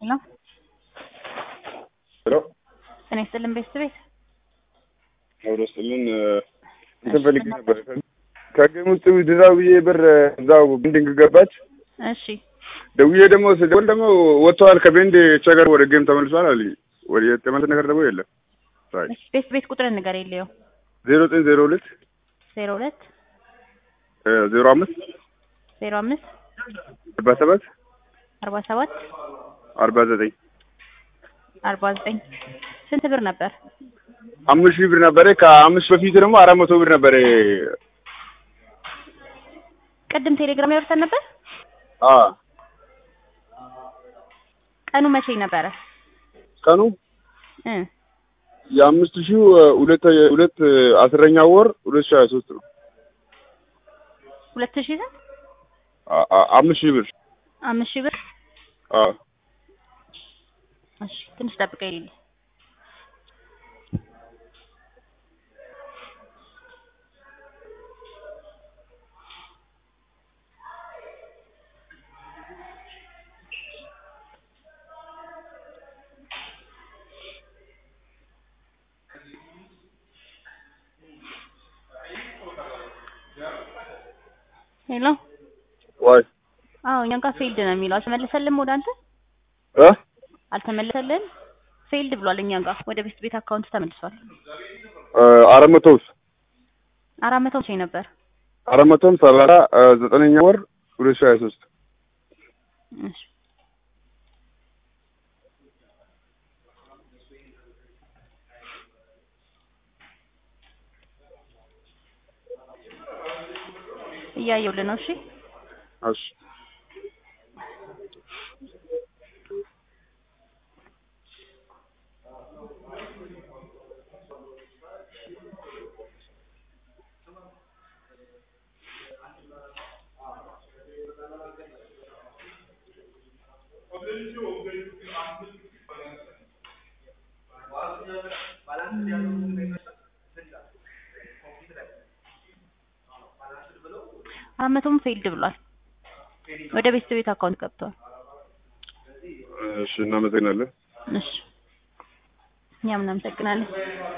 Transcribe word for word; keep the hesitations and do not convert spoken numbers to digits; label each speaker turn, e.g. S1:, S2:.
S1: ሄሎ
S2: ሄሎ
S1: እኔ ስለም ቤተሰቤት
S2: አውሮስልን እንትን ፈልጌ ነበር። ከገም ውስጥ ድራው ብዬ ብር እዛው ቤንዲንግ ገባች።
S1: እሺ
S2: ደውዬ ደግሞ ስደውል ደግሞ ወጥቷል ከቤንድ ቸገር ወደ ጌም ተመልሷል አለኝ። ወደ የተመለሰ ነገር ደግሞ የለም።
S1: እሺ ቤት ቤት ቁጥር ነገር የለው
S2: ዜሮ ዘጠኝ ዜሮ ሁለት
S1: ዜሮ ሁለት
S2: ዜሮ አምስት
S1: ዜሮ አምስት
S2: አርባ ሰባት
S1: አርባ ሰባት
S2: አርባ ዘጠኝ
S1: አርባ ዘጠኝ ስንት ብር ነበር?
S2: አምስት ሺህ ብር ነበር። ከአምስት በፊት ደግሞ አራት መቶ ብር ነበር።
S1: ቅድም ቴሌግራም ያወርተን ነበር።
S2: አ
S1: ቀኑ መቼ ነበረ?
S2: ቀኑ
S1: እ
S2: የአምስት ሺህ ሁለት ሁለት አስረኛ ወር ሁለት ሺህ ሃያ ሶስት ነው።
S1: ሁለት ሺህ ስንት?
S2: አምስት ሺህ ብር
S1: አምስት ሺህ ብር።
S2: አ
S1: እሺ ትንሽ ጠብቀኝ። ሄሎ
S2: ወይ
S1: አዎ እኛ ጋር ፌልድ ነው የሚለው። አልተመለሰልም ወደ አንተ
S2: እ
S1: አልተመለሰልም ፌልድ ብሏል። እኛ ጋር ወደ ቤት ቤት አካውንት ተመልሷል።
S2: አራት መቶስ
S1: አራት መቶ ሺህ ነበር።
S2: አራት መቶም ሰባ ዘጠነኛ ወር ሁለት ሺህ ሃያ ሶስት
S1: እሺ እያየሁልህ ነው። እሺ
S2: እሺ
S1: አራት መቶም ፌልድ ብሏል። ወደ ቤት ቤት አካውንት ገብቷል።
S2: እሺ እናመሰግናለን።
S1: እሺ እኛም እናመሰግናለን።